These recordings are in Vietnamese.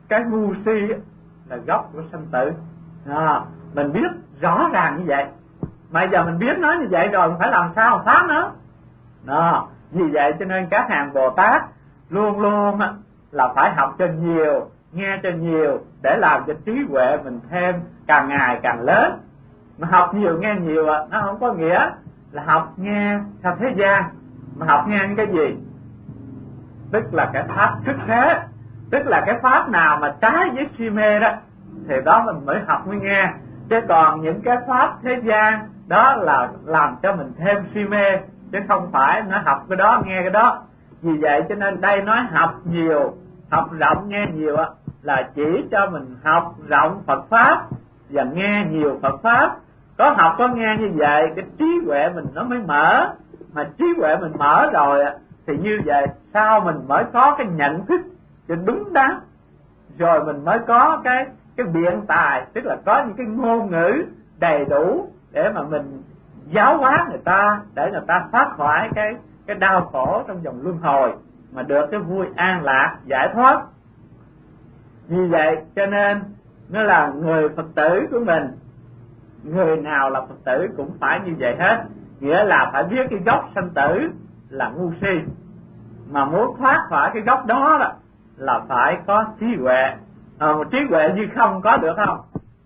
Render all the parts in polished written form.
cái ngu si là gốc của sanh tử. Mình biết rõ ràng như vậy, mà giờ mình biết nó như vậy rồi, phải làm sao mà phá nó. Vì vậy cho nên các hàng Bồ Tát luôn luôn là phải học cho nhiều, nghe cho nhiều, để làm cho trí huệ mình thêm càng ngày càng lớn. Mà học nhiều nghe nhiều nó không có nghĩa là học nghe theo thế gian, mà học nghe những cái gì? Tức là cái pháp xuất thế, tức là cái pháp nào mà trái với si mê đó, thì đó mình mới học mới nghe. Chứ còn những cái pháp thế gian đó là làm cho mình thêm si mê, chứ không phải nó học cái đó nghe cái đó. Vì vậy cho nên đây nói học nhiều, học rộng nghe nhiều là chỉ cho mình học rộng Phật pháp và nghe nhiều Phật pháp. Có học có nghe như vậy, cái trí huệ mình nó mới mở. Mà trí huệ mình mở rồi thì như vậy sao mình mới có cái nhận thức cho đúng đắn, rồi mình mới có cái biện tài, tức là có những cái ngôn ngữ đầy đủ để mà mình giáo hóa người ta, để người ta thoát khỏi cái đau khổ trong vòng luân hồi, mà được cái vui an lạc giải thoát. Vì vậy cho nên nó là người Phật tử của mình, người nào là Phật tử cũng phải như vậy hết, nghĩa là phải biết cái gốc sanh tử là ngu si, mà muốn thoát khỏi cái gốc đó là phải có trí huệ. Trí huệ như không có được không?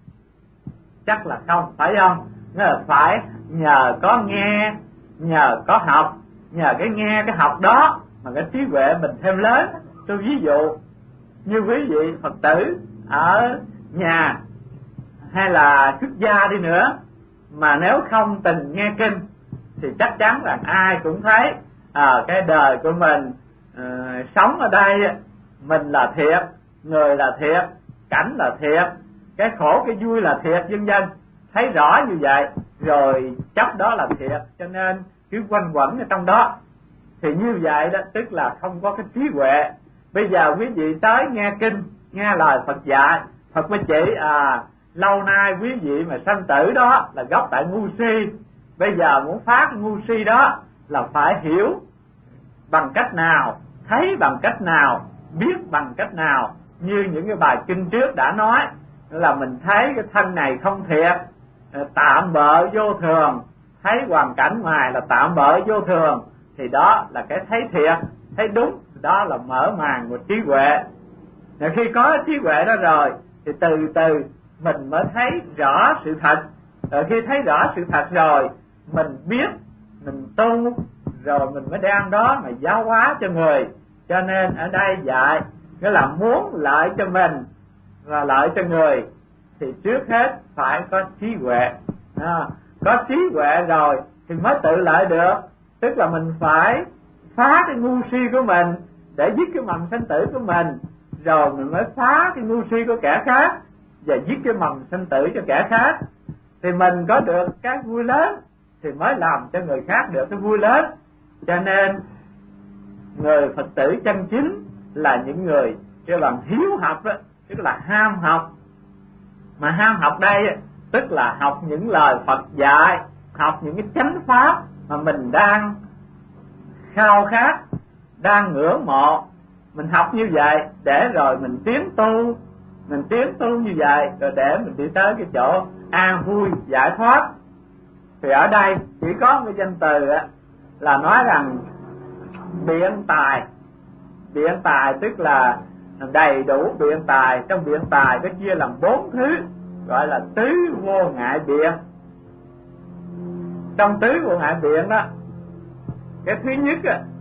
Chắc là không, phải không? Nghĩa là phải nhờ có nghe, nhờ có học, nhờ cái nghe cái học đó mà cái trí huệ mình thêm lớn. Tôi ví dụ như quý vị Phật tử ở nhà hay là xuất gia đi nữa, mà nếu không từng nghe kinh thì chắc chắn là ai cũng thấy cái đời của mình sống ở đây, mình là thiệt, người là thiệt, cảnh là thiệt, cái khổ cái vui là thiệt, vân vân. Thấy rõ như vậy rồi chấp đó là thiệt, cho nên cứ quanh quẩn ở trong đó. Thì như vậy đó tức là không có cái trí huệ. Bây giờ quý vị tới nghe kinh, nghe lời Phật dạy, Phật mới chỉ lâu nay quý vị mà sanh tử đó là gốc tại ngu si. Bây giờ muốn phá ngu si đó là phải hiểu bằng cách nào, thấy bằng cách nào, biết bằng cách nào. Như những cái bài kinh trước đã nói là mình thấy cái thân này không thiệt, tạm bợ vô thường, thấy hoàn cảnh ngoài là tạm bợ vô thường, thì đó là cái thấy thiệt, thấy đúng, đó là mở màn của trí huệ. Rồi khi có trí huệ đó rồi thì từ từ mình mới thấy rõ sự thật. Rồi khi thấy rõ sự thật rồi mình biết, mình tu, rồi mình mới đem đó mà giáo hóa cho người. Cho nên ở đây dạy nghĩa là muốn lợi cho mình và lợi cho người thì trước hết phải có trí huệ. Có trí huệ rồi thì mới tự lợi được. Tức là mình phải phá cái ngu si của mình để dứt cái mầm sanh tử của mình, rồi mình mới phá cái ngu si của kẻ khác và dứt cái mầm sanh tử cho kẻ khác. Thì mình có được cái vui lớn thì mới làm cho người khác được cái vui lớn. Cho nên người Phật tử chân chính là những người kêu bằng hiếu học đó, tức là ham học. Mà ham học đây tức là học những lời Phật dạy, học những cái chánh pháp mà mình đang khao khát, đang ngưỡng mộ. Mình học như vậy để rồi mình tiến tu, mình tiến tu như vậy rồi để mình đi tới cái chỗ an vui giải thoát. Thì ở đây chỉ có một cái danh từ là nói rằng biện tài. Biện tài tức là đầy đủ biện tài. Trong biện tài có chia làm 4 thứ, gọi là tứ vô ngại biện. Trong tứ vô ngại biện đó, cái thứ nhất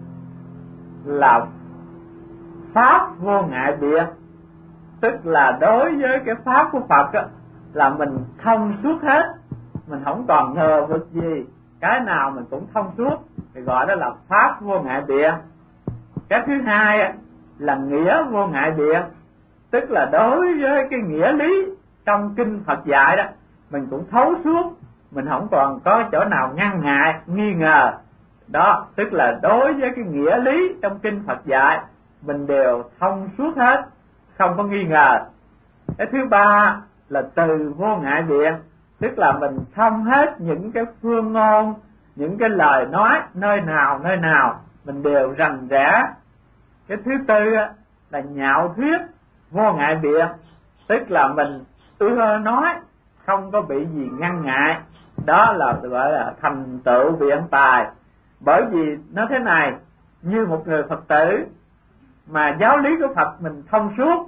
là pháp vô ngại biện. Tức là đối với cái pháp của Phật là mình thông suốt hết, mình không còn ngờ vực gì, cái nào mình cũng thông suốt, thì gọi đó là pháp vô ngại biện. Cái thứ hai là nghĩa vô ngại biện. Tức là đối với cái nghĩa lý trong kinh Phật dạy đó, mình cũng thấu suốt, mình không còn có chỗ nào ngăn ngại, nghi ngờ. Đó, tức là đối với cái nghĩa lý trong kinh Phật dạy, mình đều thông suốt hết, không có nghi ngờ. Cái thứ ba là từ vô ngại biện. Tức là mình thông hết những cái phương ngôn, những cái lời nói nơi nào mình đều rành rẽ. Cái thứ tư là nhạo thuyết. vô ngại biện, tức là mình ưa nói, không có bị gì ngăn ngại, đó là gọi là thành tựu biện tài. Bởi vì nó thế này, như một người Phật tử mà giáo lý của Phật mình thông suốt,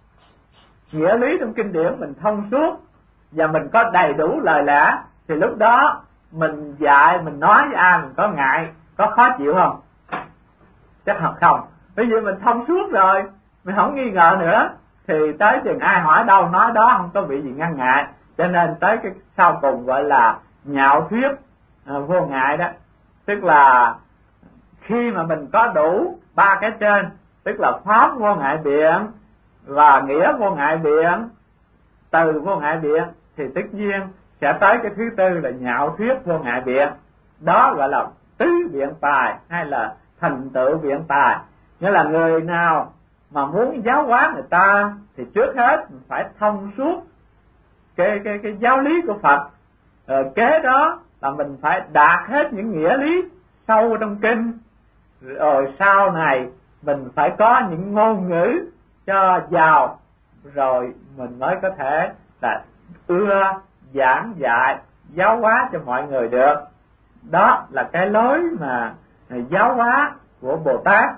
nghĩa lý trong kinh điển mình thông suốt, và mình có đầy đủ lời lẽ, thì lúc đó mình dạy, mình nói với ai mình có ngại, có khó chịu không? Chắc không. Bởi vì mình thông suốt rồi, mình không nghi ngờ nữa, thì tới chừng ai hỏi đâu nói đó, không có bị gì ngăn ngại. Cho nên tới cái sau cùng gọi là nhạo thuyết vô ngại đó, tức là khi mà mình có đủ ba cái trên, tức là pháp vô ngại biện và nghĩa vô ngại biện, từ vô ngại biện, thì tất nhiên sẽ tới cái thứ tư là nhạo thuyết vô ngại biện. Đó gọi là tứ biện tài hay là thành tựu biện tài. Nghĩa là người nào mà muốn giáo hóa người ta thì trước hết mình phải thông suốt cái giáo lý của Phật. Kế đó là mình phải đạt hết những nghĩa lý sâu trong kinh, rồi sau này mình phải có những ngôn ngữ cho giàu, rồi mình mới có thể là ưa giảng dạy giáo hóa cho mọi người được. Đó là cái lối mà giáo hóa của Bồ Tát.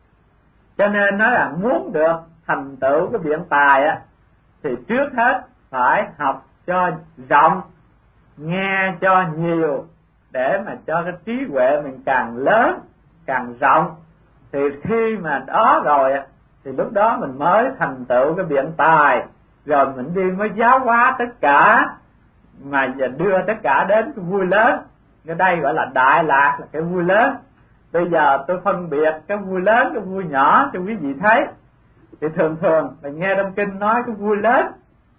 Cho nên nói là muốn được thành tựu cái biện tài á, thì trước hết phải học cho rộng, nghe cho nhiều, để mà cho cái trí huệ mình càng lớn, càng rộng. Thì khi mà đó rồi á, thì lúc đó mình mới thành tựu cái biện tài, rồi mình đi mới giáo hóa tất cả, mà đưa tất cả đến cái vui lớn. Cái đây gọi là đại lạc, là cái vui lớn. Bây giờ tôi phân biệt cái vui lớn, cái vui nhỏ cho quý vị thấy. Thì thường thường mình nghe trong kinh nói cái vui lớn,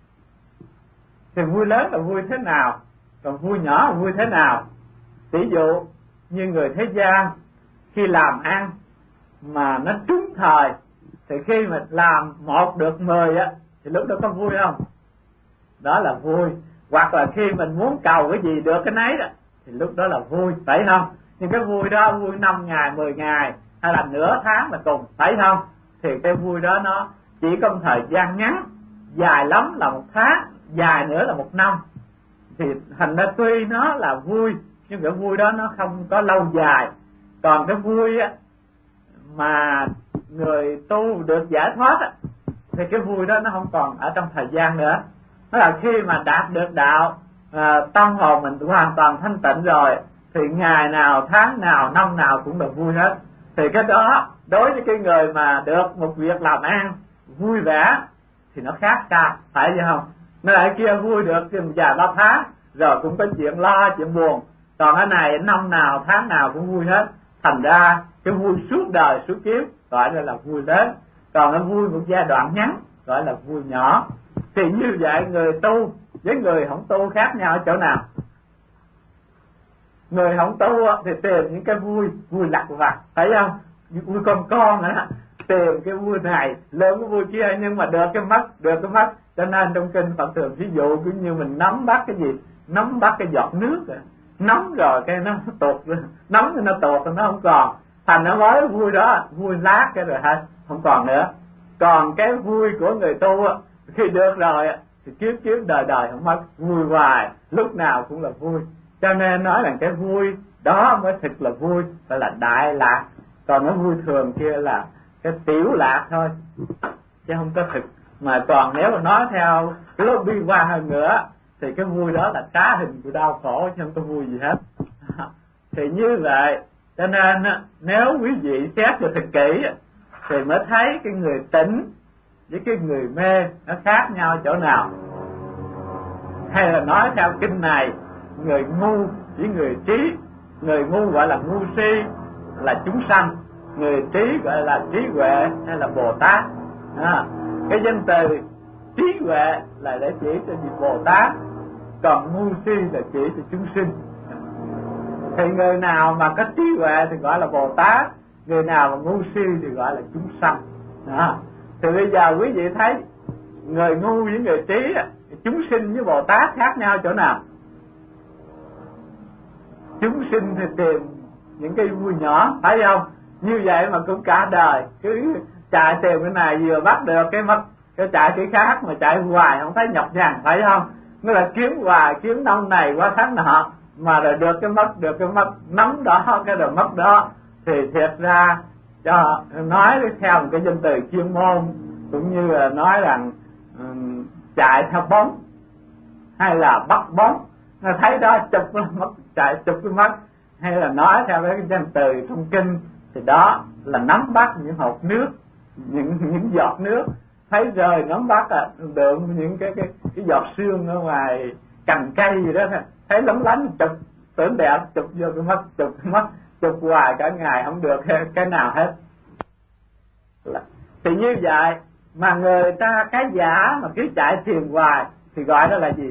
thì vui lớn là vui thế nào, còn vui nhỏ là vui thế nào. Ví dụ như người thế gian khi làm ăn mà nó trúng thời, thì khi mà làm 1 được 10 á, thì lúc đó có vui không? Đó là vui. Hoặc là khi mình muốn cầu cái gì được cái nấy đó, thì lúc đó là vui, phải không? Nhưng cái vui đó vui 5 ngày, 10 ngày hay là nửa tháng là cùng, phải không? Thì cái vui đó nó chỉ trong thời gian ngắn, dài lắm là 1 tháng, dài nữa là 1 năm. Thì thành ra tuy nó là vui, nhưng cái vui đó nó không có lâu dài. Còn cái vui á mà người tu được giải thoát á, thì cái vui đó nó không còn ở trong thời gian nữa. Đó là khi mà đạt được đạo, tâm hồn mình hoàn toàn thanh tịnh rồi, thì ngày nào, tháng nào, năm nào cũng được vui hết. Thì cái đó đối với cái người mà được một việc làm ăn vui vẻ thì nó khác xa, phải không? Nó lại kia vui được chừng vài ba tháng rồi cũng có chuyện lo, chuyện buồn. Còn cái này năm nào, tháng nào cũng vui hết. Thành ra cái vui suốt đời, suốt kiếp gọi là vui lớn. Còn cái vui một giai đoạn ngắn gọi là vui nhỏ. Thì như vậy người tu với người không tu khác nhau ở chỗ nào? Người không tu thì tìm những cái vui lặt vặt, phải không? Vui con nữa, tìm cái vui này lớn cái vui kia, nhưng mà được cái mất. Cho nên trong kinh Phật thường ví dụ cứ như mình nắm bắt cái gì, nắm bắt cái giọt nước rồi, nắm rồi cái nó tuột, nắm thì nó tuột rồi nó không còn. Thành nó mới vui đó, vui lát cái rồi hết, không còn nữa. Còn cái vui của người tu khi được rồi thì kiếp đời đời không mất, vui hoài, lúc nào cũng là vui. Cho nên nói là cái vui đó mới thực là vui, gọi là đại lạc. Còn cái vui thường kia là cái tiểu lạc thôi, chứ không có thực. Mà còn nếu mà nói theo cái lối bi quan hơn nữa, thì cái vui đó là cá hình của đau khổ, chứ không có vui gì hết. Thì như vậy, cho nên nếu quý vị xét cho thật kỹ thì mới thấy cái người tỉnh với cái người mê nó khác nhau chỗ nào. Hay là nói theo kinh này, người ngu với người trí. Người ngu gọi là ngu si, là chúng sanh. Người trí gọi là trí huệ hay là Bồ Tát. Cái danh từ trí huệ là để chỉ cho vị Bồ Tát, còn ngu si là chỉ cho chúng sinh. Thì người nào mà có trí huệ thì gọi là Bồ Tát, người nào mà ngu si thì gọi là chúng sanh. Thì bây giờ quý vị thấy người ngu với người trí, chúng sinh với Bồ Tát khác nhau chỗ nào? Chúng sinh thì tìm những cái vui nhỏ, phải không? Như vậy mà cũng cả đời cứ chạy tìm cái này, vừa bắt được cái mất, cái chạy cái khác mà chạy hoài không thấy nhọc nhằn, phải không? Nó là kiếm hoài, kiếm năm này qua tháng nọ mà rồi được cái mất nắm đó cái rồi mất đó, thì thiệt ra cho nói theo một cái danh từ chuyên môn cũng như là nói rằng chạy theo bóng hay là bắt bóng, nó thấy đó chụp cái mất, chạy chụp cái mất, hay là nói theo cái danh từ trong kinh thì đó là nắm bắt những hột nước, những giọt nước, thấy rơi nắm bắt được những cái giọt sương ở ngoài cành cây gì đó, thấy lóng lánh chụp tưởng đẹp, chụp vô cái mắt, chụp cái mắt, chụp hoài cả ngày không được cái nào hết. Thì như vậy mà người ta cái giả mà cứ chạy thiền hoài thì gọi đó là gì?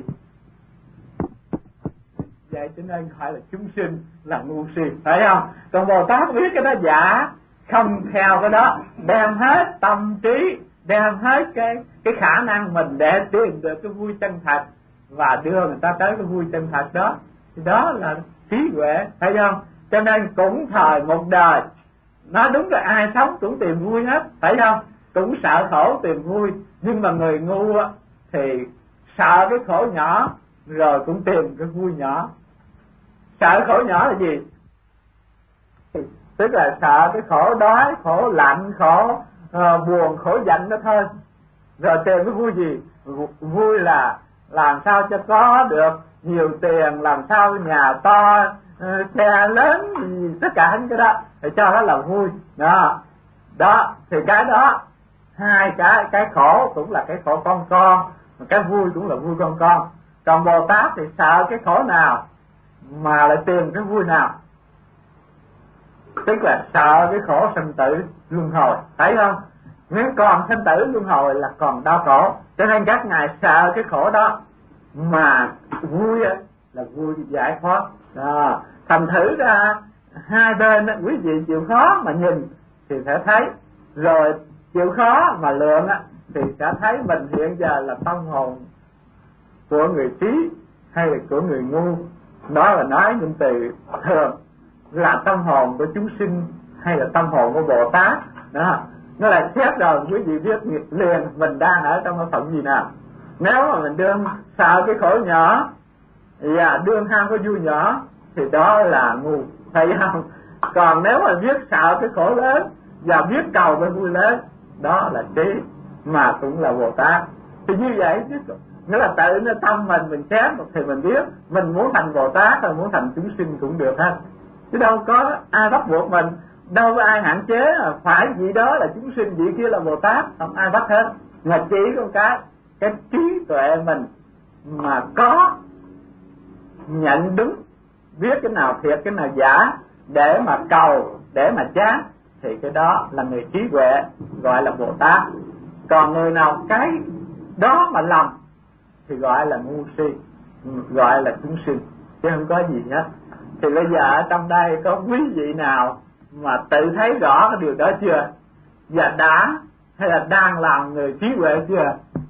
Vậy cho nên gọi là chúng sinh, là ngu si, phải không? Còn Bồ Tát biết cái đó giả, không theo cái đó, đem hết tâm trí, đem hết cái khả năng mình để tìm được cái vui chân thật và đưa người ta tới cái vui chân thật đó, thì đó là trí huệ, phải không? Cho nên cũng thời một đời, nói đúng là ai sống cũng tìm vui hết, phải không? Cũng sợ khổ tìm vui, nhưng mà người ngu thì sợ cái khổ nhỏ rồi cũng tìm cái vui nhỏ. Sợ khổ nhỏ là gì? Tức là sợ cái khổ đói, khổ lạnh, khổ buồn, khổ giận đó thôi. Rồi tìm cái vui gì? Vui là làm sao cho có được nhiều tiền, làm sao nhà to, xe lớn, tất cả những cái đó thì cho đó là vui. Đó thì cái đó, hai cái khổ cũng là cái khổ con, mà cái vui cũng là vui con. Còn Bồ Tát thì sợ cái khổ nào mà lại tìm cái vui nào? Tức là sợ cái khổ sinh tử luân hồi, thấy không? Nếu còn sinh tử luân hồi là còn đau khổ, cho nên các ngài sợ cái khổ đó, mà vui là vui giải thoát. Thành thử ra hai bên quý vị chịu khó mà nhìn thì sẽ thấy, rồi chịu khó mà lượng thì sẽ thấy mình hiện giờ là tâm hồn của người trí hay là của người ngu. Đó là nói những từ thường, là tâm hồn của chúng sinh hay là tâm hồn của Bồ Tát. Đó, nó là xét rồi quý vị biết liền mình đang ở trong cái phận gì nào. Nếu mà mình đương sợ cái khổ nhỏ và đương ham cái vui nhỏ thì đó là ngu, thấy không? Còn nếu mà biết sợ cái khổ lớn và biết cầu cái vui lớn, đó là trí, mà cũng là Bồ Tát. Thì như vậy chứ, nghĩa là tự nó tâm mình xét thì mình biết mình muốn thành Bồ Tát hay muốn thành chúng sinh cũng được hết, chứ đâu có ai bắt buộc mình, đâu có ai hạn chế phải vị đó là chúng sinh, vị kia là Bồ Tát, không ai bắt hết. Mà chỉ có cái trí tuệ mình mà có nhận đúng, biết cái nào thiệt cái nào giả để mà cầu, để mà chán, thì cái đó là người trí huệ, gọi là Bồ Tát. Còn người nào cái đó mà lầm thì gọi là ngu si, gọi là chúng sinh, chứ không có gì hết. Thì bây giờ ở trong đây có quý vị nào mà tự thấy rõ cái điều đó chưa? Và đã hay là đang làm người trí huệ chưa?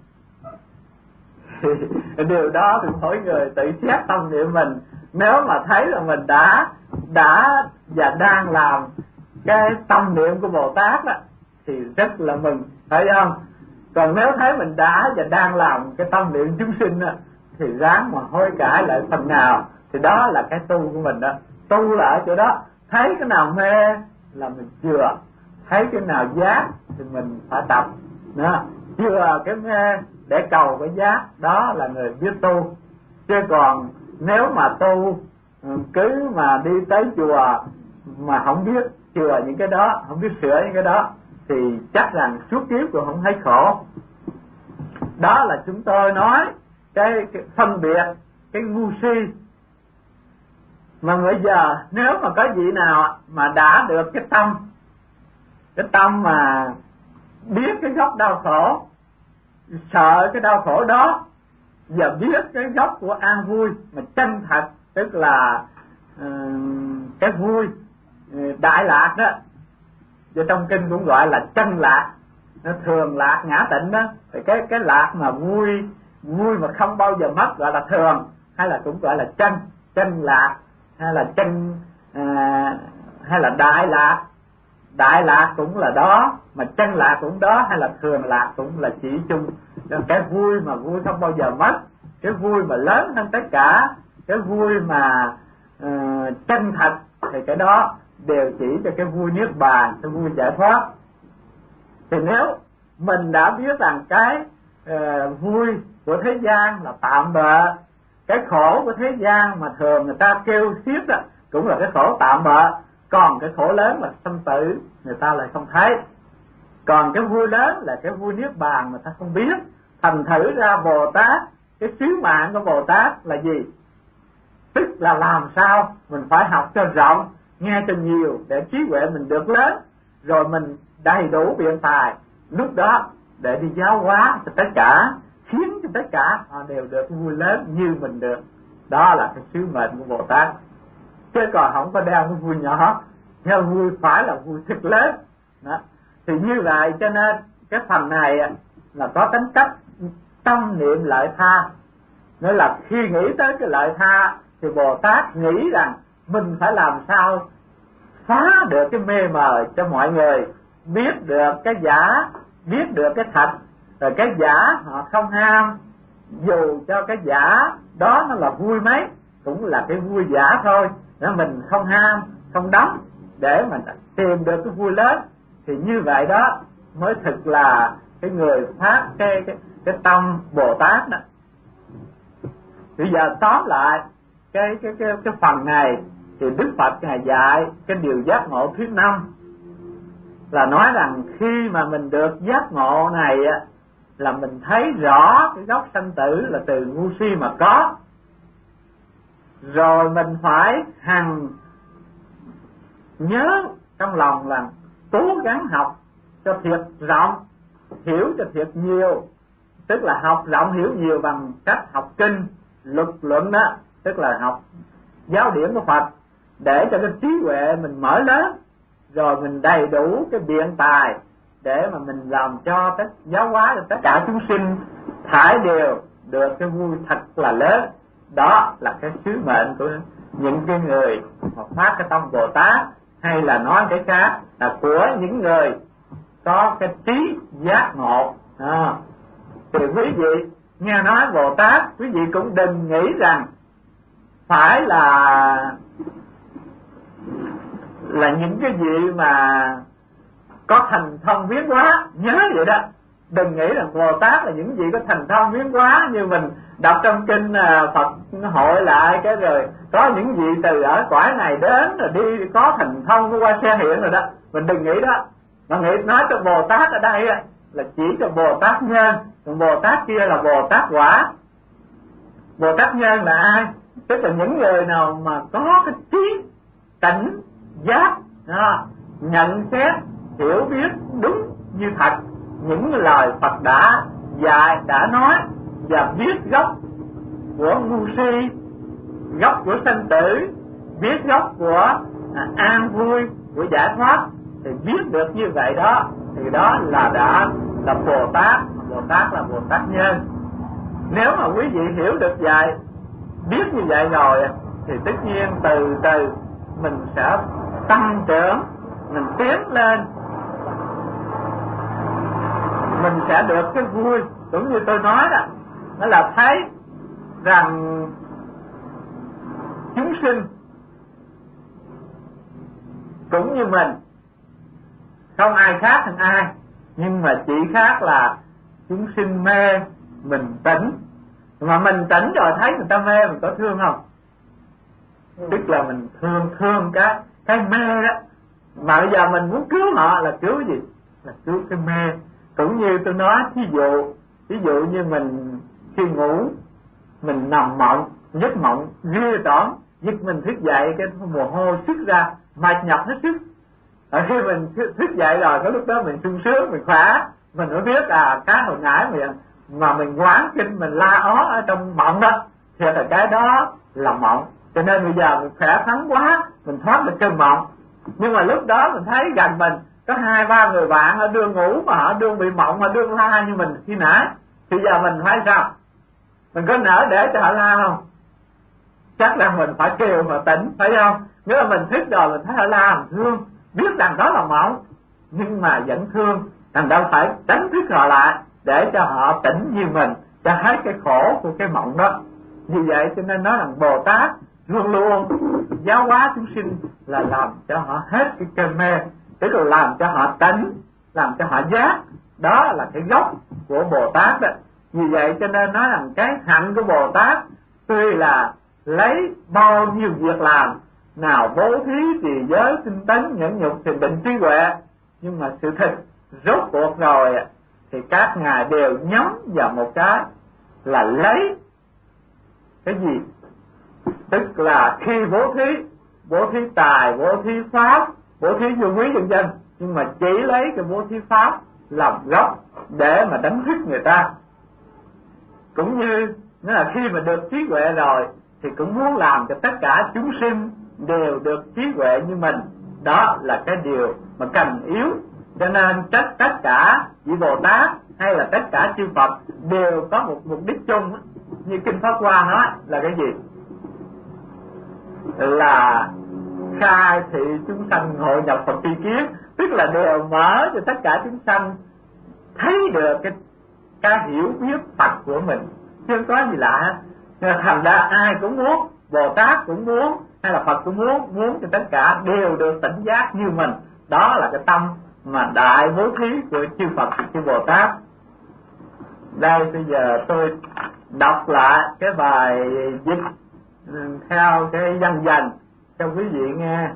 Điều đó thì mỗi người tự xét tâm niệm mình. Nếu mà thấy là mình đã và đang làm cái tâm niệm của Bồ Tát đó, thì rất là mừng, phải không? Còn nếu thấy mình đã và đang làm cái tâm niệm chúng sinh đó, thì ráng mà hối cải lại phần nào, thì đó là cái tu của mình đó. Tu là ở chỗ đó, thấy cái nào mê là mình chừa, thấy cái nào giác thì mình phải tập đó, chừa cái mê để cầu cái giác, đó là người biết tu. Chứ còn nếu mà tu cứ mà đi tới chùa mà không biết chừa những cái đó, không biết sửa những cái đó, thì chắc rằng suốt kiếp cũng không thấy khổ. Đó là chúng tôi nói cái phân biệt cái ngu si. Mà bây giờ nếu mà có vị nào mà đã được cái tâm mà biết cái gốc đau khổ, sợ cái đau khổ đó, và biết cái gốc của an vui mà chân thật, tức là cái vui đại lạc đó, và trong kinh cũng gọi là chân lạc, nó thường lạc ngã tịnh đó. Thì cái lạc mà vui mà không bao giờ mất gọi là thường, hay là cũng gọi là chân lạc, hay là hay là đại lạc. Đại lạc cũng là đó, mà chân lạc cũng đó hay là thường lạc cũng là chỉ chung cái vui mà vui không bao giờ mất, cái vui mà lớn hơn tất cả, cái vui mà chân thật, thì cái đó đều chỉ cho cái vui niết bàn, cái vui giải thoát. Thì nếu mình đã biết rằng cái vui của thế gian là tạm bợ, cái khổ của thế gian mà thường người ta kêu xiết đó cũng là cái khổ tạm bợ, còn cái khổ lớn là sanh tử người ta lại không thấy, còn cái vui lớn là cái vui niết bàn người ta không biết. Thành thử ra Bồ Tát, cái sứ mạng của Bồ Tát là gì? Tức là làm sao mình phải học cho rộng, nghe cho nhiều để trí huệ mình được lớn, rồi mình đầy đủ biện tài, lúc đó để đi giáo hóa cho tất cả, khiến cho tất cả họ đều được vui lớn như mình được. Đó là cái sứ mệnh của Bồ Tát, chứ còn không có đeo cái vui nhỏ, theo vui phải là vui thật lớn đó. Thì như vậy cho nên cái phần này là có tính cách tâm niệm lợi tha, nghĩa là khi nghĩ tới cái lợi tha thì Bồ Tát nghĩ rằng mình phải làm sao phá được cái mê mờ cho mọi người biết được cái giả, biết được cái thật, rồi cái giả họ không ham, dù cho cái giả đó nó là vui mấy cũng là cái vui giả thôi, nếu mình không ham không đắm để mình tìm được cái vui lớn, thì như vậy đó mới thực là cái người phát cái tâm Bồ Tát đó. Bây giờ tóm lại cái phần này thì Đức Phật Ngài dạy cái điều giác ngộ thứ 5 là nói rằng khi mà mình được giác ngộ này là mình thấy rõ cái gốc sanh tử là từ ngu si mà có, rồi mình phải hằng nhớ trong lòng là cố gắng học cho thiệt rộng, hiểu cho thiệt nhiều, tức là học rộng hiểu nhiều bằng cách học kinh luật luận đó, tức là học giáo điển của Phật, để cho cái trí huệ mình mở lớn, rồi mình đầy đủ cái biện tài để mà mình làm cho giáo hóa cho tất cả chúng sinh thải đều được cái vui thật là lớn. Đó là cái sứ mệnh của những cái người mà phát cái tâm Bồ Tát, hay là nói cái khác là của những người có cái trí giác ngộ. Thì quý vị nghe nói Bồ Tát, quý vị cũng đừng nghĩ rằng phải là những cái gì mà có thành thông biến hóa, nhớ vậy đó. Đừng nghĩ rằng Bồ Tát là những gì có thành thông biến hóa như mình đọc trong kinh Phật hội lại cái rồi có những vị từ ở cõi này đến rồi đi có thành thông có qua xe hiện rồi đó. Mình đừng nghĩ đó, mà nghĩ nói cho Bồ Tát ở đây là chỉ cho Bồ Tát nhân, còn Bồ Tát kia là Bồ Tát quả. Bồ Tát nhân là ai? Tức là những người nào mà có cái trí tỉnh giác, nhận xét hiểu biết đúng như thật những lời Phật đã dạy đã nói, và biết gốc của ngu si, gốc của sanh tử, biết gốc của an vui, của giải thoát, thì biết được như vậy đó thì đó là đã là Bồ Tát. Bồ Tát là Bồ Tát nhân. Nếu mà quý vị hiểu được vậy, biết như vậy rồi thì tất nhiên từ từ mình sẽ tăng trưởng, mình tiến lên, mình sẽ được cái vui. Cũng như tôi nói đó, nó là thấy rằng chúng sinh cũng như mình, không ai khác hơn ai, nhưng mà chỉ khác là chúng sinh mê, mình tỉnh. Mà mình tỉnh rồi thấy người ta mê, mình có thương không? Tức là mình thương cái mê đó. Mà bây giờ mình muốn cứu họ là cứu gì? Là cứu cái mê. Cũng như tôi nói ví dụ như mình khi ngủ, mình nằm mộng, giấc mộng ghê tởm, giật mình thức dậy cái mồ hôi xuất ra, mệt nhọc hết sức. Ở khi mình thức dậy rồi, cái lúc đó mình sung sướng, mình khỏe, mình mới biết cái hồi nãy mà mình quán kinh, mình la ó ở trong mộng đó, thì là cái đó là mộng. Cho nên bây giờ mình khỏe khoắn quá, mình thoát được cơn mộng. Nhưng mà lúc đó mình thấy gần mình có 2-3 người bạn ở đương ngủ mà họ đương bị mộng, họ đương la như mình khi nãy, thì giờ mình phải sao? Mình có nỡ để cho họ la không? Chắc là mình phải kêu mà tỉnh, phải không? Nếu mà mình thức rồi mình thấy họ la, mình thương, biết rằng đó là mộng, nhưng mà vẫn thương, thành ra phải đánh thức họ lại để cho họ tỉnh như mình, cho hết cái khổ của cái mộng đó. Vì vậy cho nên nói rằng Bồ Tát luôn luôn giáo hóa chúng sinh là làm cho họ hết cái cơn mê, tức là làm cho họ tỉnh, làm cho họ giác. Đó là cái gốc của Bồ Tát đó. Vì vậy cho nên nói rằng cái hạnh của Bồ Tát tuy là lấy bao nhiêu việc làm, nào bố thí, trì giới, tinh tấn, nhẫn nhục, thiền định, trí huệ, nhưng mà sự thật rốt cuộc rồi thì các ngài đều nhắm vào một cái là lấy cái gì? Tức là khi bố thí tài, bố thí pháp, bố thí vô quý vân vân, nhưng mà chỉ lấy cái bố thí pháp làm gốc để mà đánh thức người ta. Cũng như nó là khi mà được trí huệ rồi thì cũng muốn làm cho tất cả chúng sinh đều được trí huệ như mình. Đó là cái điều mà cần yếu. Cho nên tất cả vị Bồ Tát hay là tất cả chư Phật đều có một mục đích chung. Như Kinh Pháp Hoa nói là cái gì? Là khai thị chúng sanh hội nhập Phật tri kiến, tức là đều mở cho tất cả chúng sanh thấy được cái hiểu biết Phật của mình, chứ không có gì lạ. Thành ra ai cũng muốn, Bồ Tát cũng muốn, hay là Phật cũng muốn cho tất cả đều được tỉnh giác như mình. Đó là cái tâm mà đại bố thí của chư Phật, chư Bồ Tát. Đây bây giờ tôi đọc lại cái bài dịch theo cái văn dần cho quý vị nghe.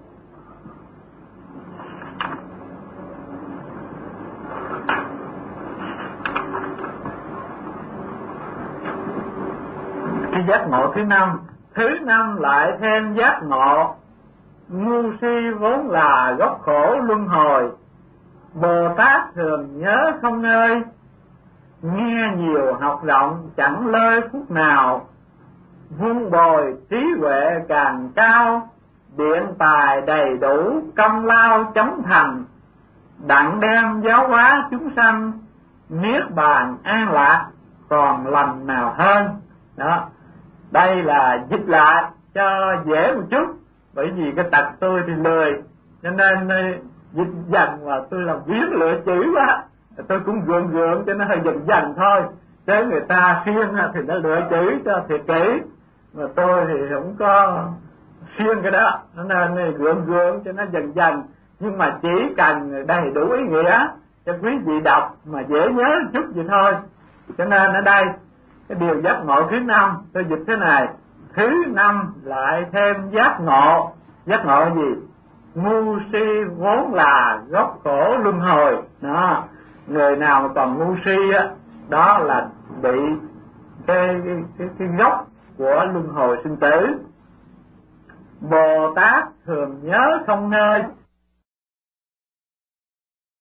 Cái giác ngộ thứ năm. Thứ năm lại thêm giác ngộ. Ngu si vốn là gốc khổ luân hồi, Bồ Tát thường nhớ không nơi, nghe nhiều học rộng chẳng lơi phút nào, vun bồi trí huệ càng cao, điện tài đầy đủ công lao chóng thành, đặng đem giáo hóa chúng sanh, niết bàn an lạc còn lành nào hơn. Đó, đây là dịch lại cho dễ một chút, bởi vì cái tật tôi thì lười, cho nên dịch dần mà tôi làm viết lựa chữ quá, tôi cũng gượng cho nó hơi dần thôi. Chứ người ta siêng thì nó lựa chữ cho thiệt kỹ, mà tôi thì không có siêng cái đó, nên gượng cho nó dần. Nhưng mà chỉ cần đầy đủ ý nghĩa cho quý vị đọc mà dễ nhớ một chút vậy thôi. Cho nên ở đây cái điều giác ngộ thứ năm tôi dịch thế này. Thứ năm lại thêm giác ngộ. Giác ngộ gì? Ngu si vốn là gốc khổ luân hồi. Đó, người nào mà còn ngu si á, đó là bị cái gốc của luân hồi sinh tử. Bồ Tát thường nhớ không nơi.